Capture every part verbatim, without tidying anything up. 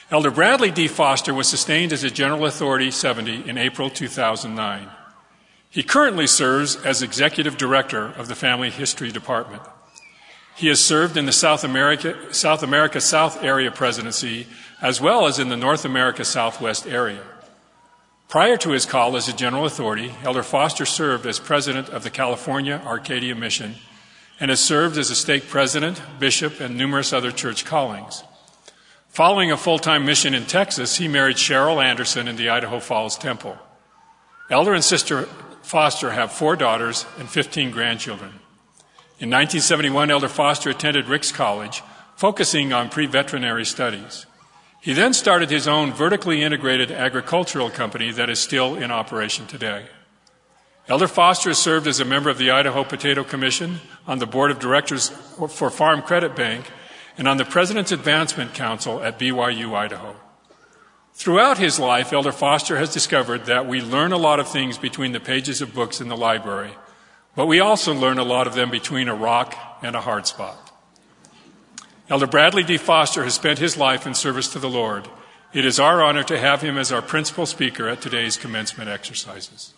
Elder Bradley D. Foster was sustained as a General Authority seventy in April two thousand nine. He currently serves as Executive Director of the Family History Department. He has served in the South America, South America South Area Presidency as well as in the North America Southwest area. Prior to his call as a General Authority, Elder Foster served as President of the California Arcadia Mission and has served as a stake president, bishop, and numerous other church callings. Following a full-time mission in Texas, he married Cheryl Anderson in the Idaho Falls Temple. Elder and Sister Foster have four daughters and fifteen grandchildren. In nineteen seventy-one, Elder Foster attended Ricks College, focusing on pre-veterinary studies. He then started his own vertically integrated agricultural company that is still in operation today. Elder Foster has served as a member of the Idaho Potato Commission, on the Board of Directors for Farm Credit Bank, and on the President's Advancement Council at B Y U, Idaho. Throughout his life, Elder Foster has discovered that we learn a lot of things between the pages of books in the library, but we also learn a lot of them between a rock and a hard spot. Elder Bradley D. Foster has spent his life in service to the Lord. It is our honor to have him as our principal speaker at today's commencement exercises.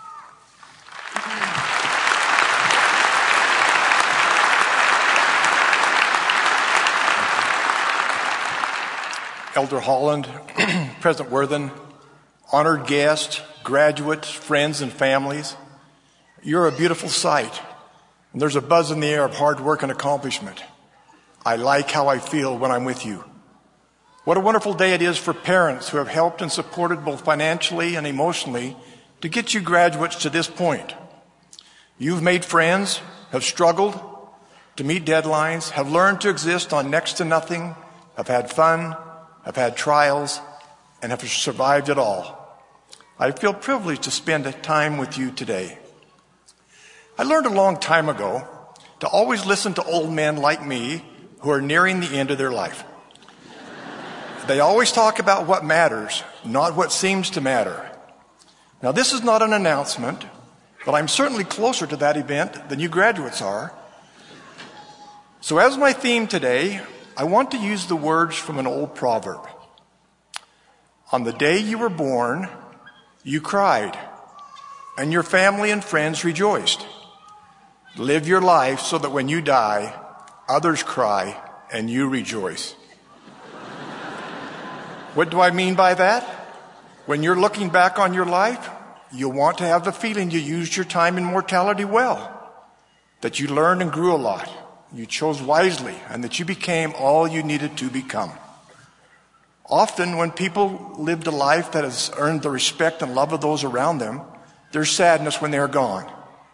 Elder Holland, President Worthen, honored guests, graduates, friends, and families, you're a beautiful sight, and there's a buzz in the air of hard work and accomplishment. I like how I feel when I'm with you. What a wonderful day it is for parents who have helped and supported both financially and emotionally to get you graduates to this point. You've made friends, have struggled to meet deadlines, have learned to exist on next to nothing, have had fun, have had trials, and have survived it all. I feel privileged to spend time with you today. I learned a long time ago to always listen to old men like me who are nearing the end of their life. They always talk about what matters, not what seems to matter. Now, this is not an announcement, but I'm certainly closer to that event than you graduates are. So as my theme today, I want to use the words from an old proverb. On the day you were born, you cried, and your family and friends rejoiced. Live your life so that when you die, others cry and you rejoice. What do I mean by that? When you're looking back on your life, you'll want to have the feeling you used your time in mortality well, that you learned and grew a lot, you chose wisely, and that you became all you needed to become. Often when people lived a life that has earned the respect and love of those around them, there's sadness when they're gone.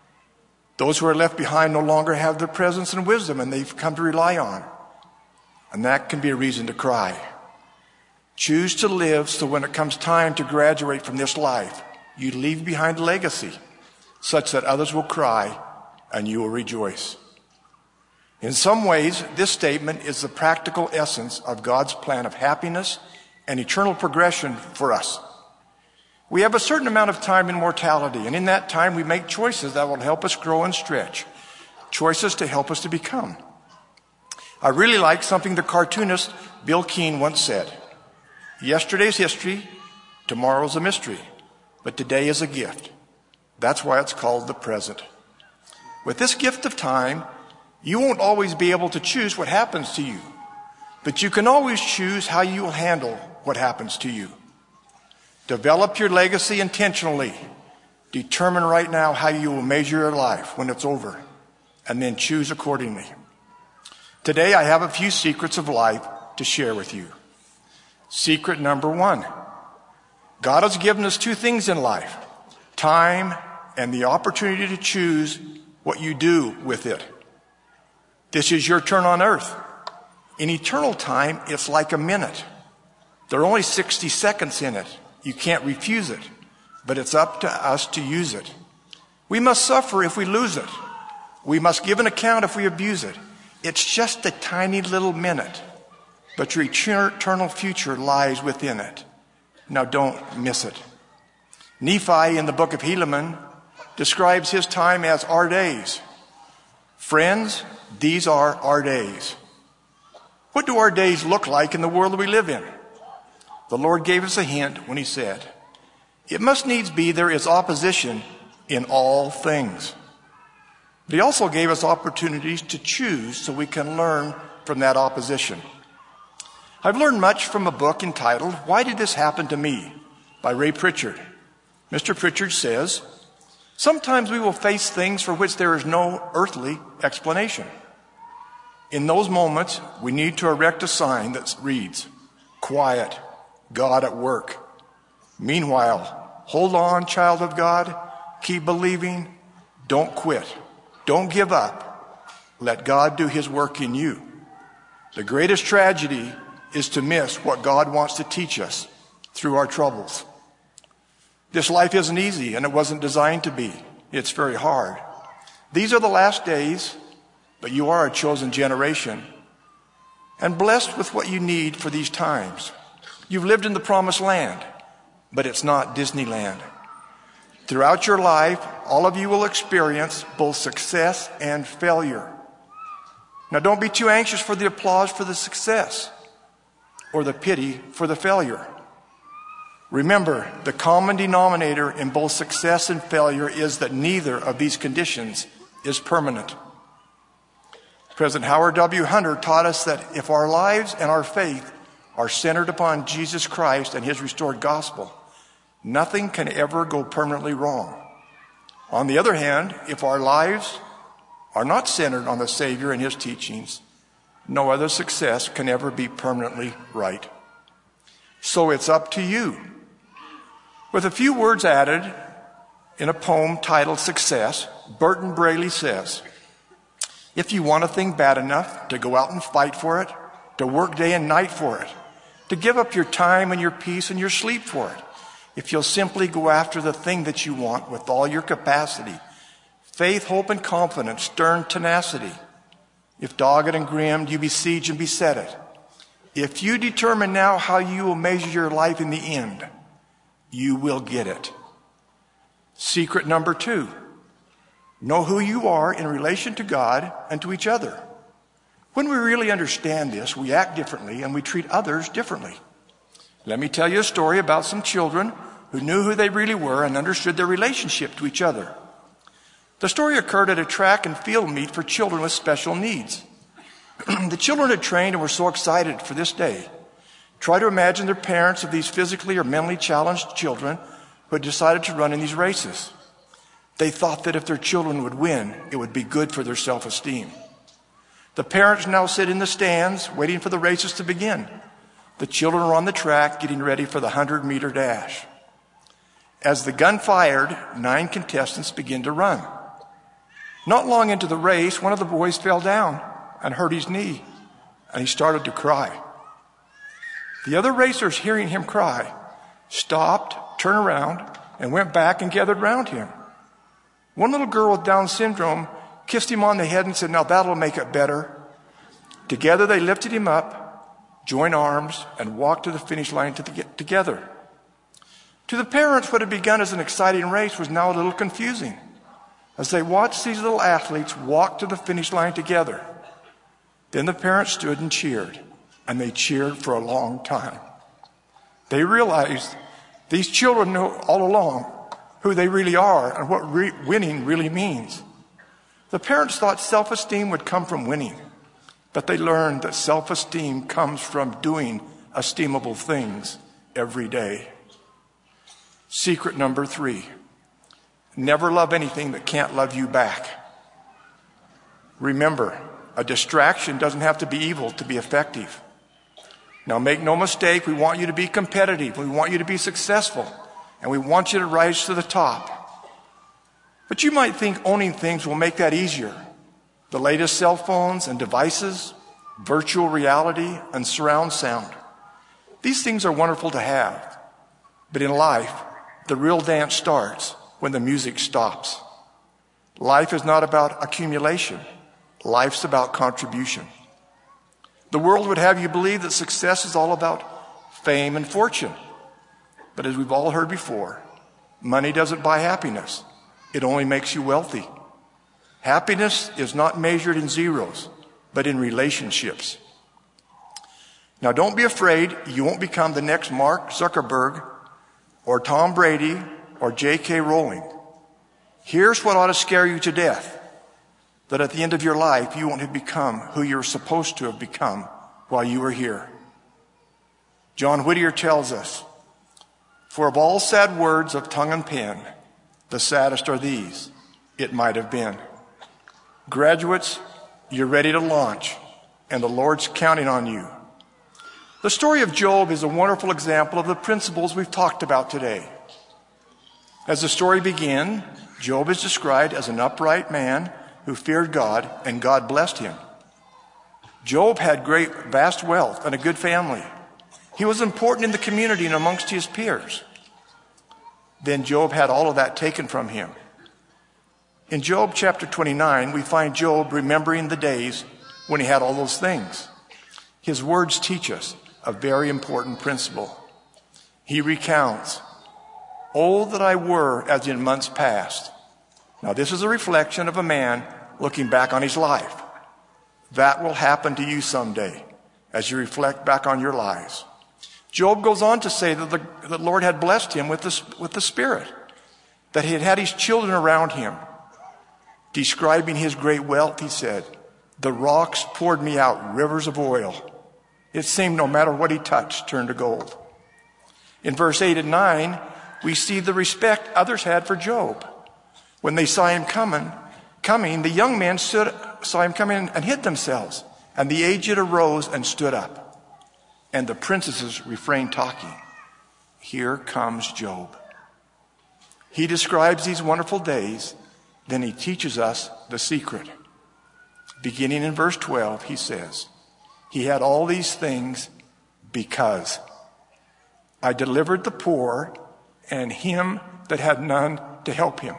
Those who are left behind no longer have their presence and wisdom, and they've come to rely on. And that can be a reason to cry. Choose to live so when it comes time to graduate from this life, you leave behind a legacy such that others will cry and you will rejoice. In some ways, this statement is the practical essence of God's plan of happiness and eternal progression for us. We have a certain amount of time in mortality, and in that time we make choices that will help us grow and stretch, choices to help us to become. I really like something the cartoonist Bill Keane once said. Yesterday's history, tomorrow's a mystery, but today is a gift. That's why it's called the present. With this gift of time, you won't always be able to choose what happens to you, but you can always choose how you will handle what happens to you. Develop your legacy intentionally. Determine right now how you will measure your life when it's over, and then choose accordingly. Today, I have a few secrets of life to share with you. Secret number one. God has given us two things in life, time and the opportunity to choose what you do with it. This is your turn on earth. In eternal time, it's like a minute. There are only sixty seconds in it. You can't refuse it, but it's up to us to use it. We must suffer if we lose it. We must give an account if we abuse it. It's just a tiny little minute, but your eternal future lies within it. Now don't miss it. Nephi in the book of Helaman describes his time as our days. Friends, these are our days. What do our days look like in the world we live in? The Lord gave us a hint when he said, "It must needs be there is opposition in all things." But he also gave us opportunities to choose so we can learn from that opposition. I've learned much from a book entitled, "Why Did This Happen to Me?" by Ray Pritchard. Mister Pritchard says, "Sometimes we will face things for which there is no earthly explanation. In those moments, we need to erect a sign that reads, 'Quiet, God at work.' Meanwhile, hold on, child of God. Keep believing. Don't quit. Don't give up. Let God do his work in you. The greatest tragedy is to miss what God wants to teach us through our troubles. This life isn't easy, and it wasn't designed to be. It's very hard. These are the last days, but you are a chosen generation and blessed with what you need for these times. You've lived in the promised land, but it's not Disneyland. Throughout your life, all of you will experience both success and failure. Now, don't be too anxious for the applause for the success or the pity for the failure. Remember, the common denominator in both success and failure is that neither of these conditions is permanent. President Howard W. Hunter taught us that if our lives and our faith are centered upon Jesus Christ and his restored gospel, nothing can ever go permanently wrong. On the other hand, if our lives are not centered on the Savior and his teachings, no other success can ever be permanently right. So it's up to you. With a few words added in a poem titled Success, Burton Braley says, "If you want a thing bad enough to go out and fight for it, to work day and night for it, to give up your time and your peace and your sleep for it, if you'll simply go after the thing that you want with all your capacity, faith, hope, and confidence, stern tenacity, if dogged and grim you besiege and beset it, if you determine now how you will measure your life in the end, you will get it." Secret number two, know who you are in relation to God and to each other. When we really understand this, we act differently and we treat others differently. Let me tell you a story about some children who knew who they really were and understood their relationship to each other. The story occurred at a track and field meet for children with special needs. The children had trained and were so excited for this day. Try to imagine their parents of these physically or mentally challenged children who had decided to run in these races. They thought that if their children would win, it would be good for their self-esteem. The parents now sit in the stands waiting for the races to begin. The children are on the track getting ready for the hundred-meter dash. As the gun fired, nine contestants begin to run. Not long into the race, one of the boys fell down and hurt his knee, and he started to cry. The other racers, hearing him cry, stopped, turned around, and went back and gathered round him. One little girl with Down syndrome kissed him on the head and said, "Now that'll make it better." Together they lifted him up, joined arms, and walked to the finish line to the, together. To the parents, what had begun as an exciting race was now a little confusing as they watched these little athletes walk to the finish line together. Then the parents stood and cheered, and they cheered for a long time. They realized these children know all along who they really are and what re- winning really means. The parents thought self-esteem would come from winning, but they learned that self-esteem comes from doing esteemable things every day. Secret number three, never love anything that can't love you back. Remember, a distraction doesn't have to be evil to be effective. Now make no mistake, we want you to be competitive, we want you to be successful, and we want you to rise to the top. But you might think owning things will make that easier. The latest cell phones and devices, virtual reality, and surround sound. These things are wonderful to have. But in life, the real dance starts when the music stops. Life is not about accumulation. Life's about contribution. The world would have you believe that success is all about fame and fortune. But as we've all heard before, money doesn't buy happiness. It only makes you wealthy. Happiness is not measured in zeros, but in relationships. Now don't be afraid. You won't become the next Mark Zuckerberg or Tom Brady or J K Rowling. Here's what ought to scare you to death. That at the end of your life, you won't have become who you're supposed to have become while you were here. John Whittier tells us, for of all sad words of tongue and pen, the saddest are these, it might have been. Graduates, you're ready to launch, and the Lord's counting on you. The story of Job is a wonderful example of the principles we've talked about today. As the story began, Job is described as an upright man who feared God, and God blessed him. Job had great, vast wealth and a good family. He was important in the community and amongst his peers. Then Job had all of that taken from him. In Job chapter twenty-nine, we find Job remembering the days when he had all those things. His words teach us a very important principle. He recounts, "Oh, that I were as in months past." Now, this is a reflection of a man looking back on his life. That will happen to you someday as you reflect back on your lives. Job goes on to say that the, the Lord had blessed him with the, with the Spirit, that he had had his children around him. Describing his great wealth, he said, "The rocks poured me out rivers of oil. It seemed no matter what he touched turned to gold." In verse eight and nine, we see the respect others had for Job. When they saw him coming, coming, the young men stood, saw him coming and hid themselves, and the aged arose and stood up. And the princesses refrained talking. Here comes Job. He describes these wonderful days, then he teaches us the secret. Beginning in verse twelve, he says, he had all these things because I delivered the poor and him that had none to help him.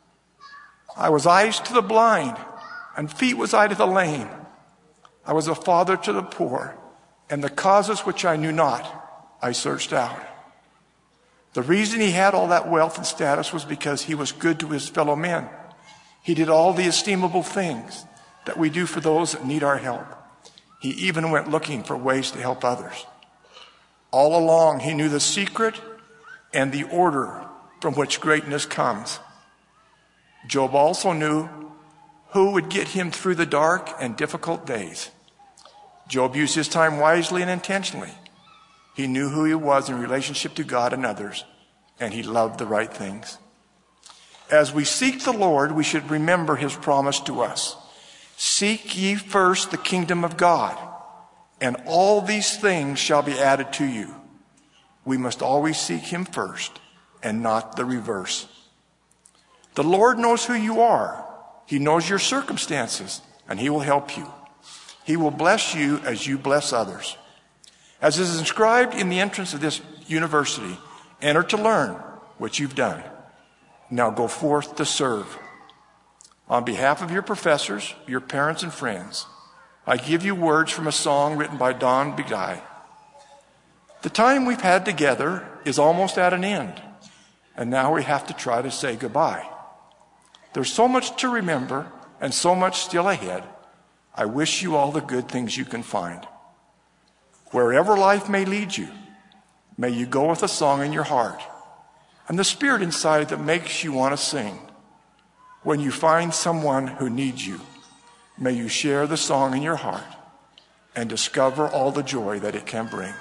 I was eyes to the blind, and feet was I to the lame. I was a father to the poor, and the causes which I knew not, I searched out. The reason he had all that wealth and status was because he was good to his fellow men. He did all the estimable things that we do for those that need our help. He even went looking for ways to help others. All along, he knew the secret and the order from which greatness comes. Job also knew who would get him through the dark and difficult days. Job used his time wisely and intentionally. He knew who he was in relationship to God and others, and he loved the right things. As we seek the Lord, we should remember his promise to us. Seek ye first the kingdom of God, and all these things shall be added to you. We must always seek him first, and not the reverse. The Lord knows who you are. He knows your circumstances, and he will help you. He will bless you as you bless others. As is inscribed in the entrance of this university, enter to learn what you've done. Now go forth to serve. On behalf of your professors, your parents, and friends, I give you words from a song written by Don Begay. The time we've had together is almost at an end, and now we have to try to say goodbye. There's so much to remember and so much still ahead. I wish you all the good things you can find. Wherever life may lead you, may you go with a song in your heart and the spirit inside that makes you want to sing. When you find someone who needs you, may you share the song in your heart and discover all the joy that it can bring.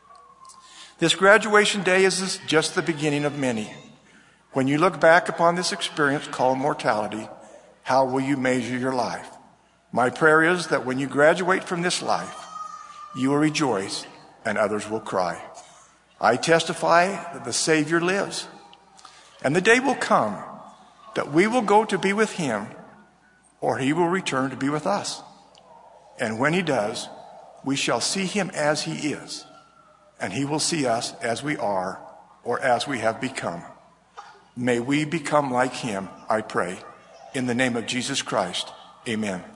This graduation day is just the beginning of many. When you look back upon this experience called mortality, how will you measure your life? My prayer is that when you graduate from this life, you will rejoice and others will cry. I testify that the Savior lives, and the day will come that we will go to be with him, or he will return to be with us. And when he does, we shall see him as he is, and he will see us as we are, or as we have become. May we become like him, I pray. In the name of Jesus Christ, amen.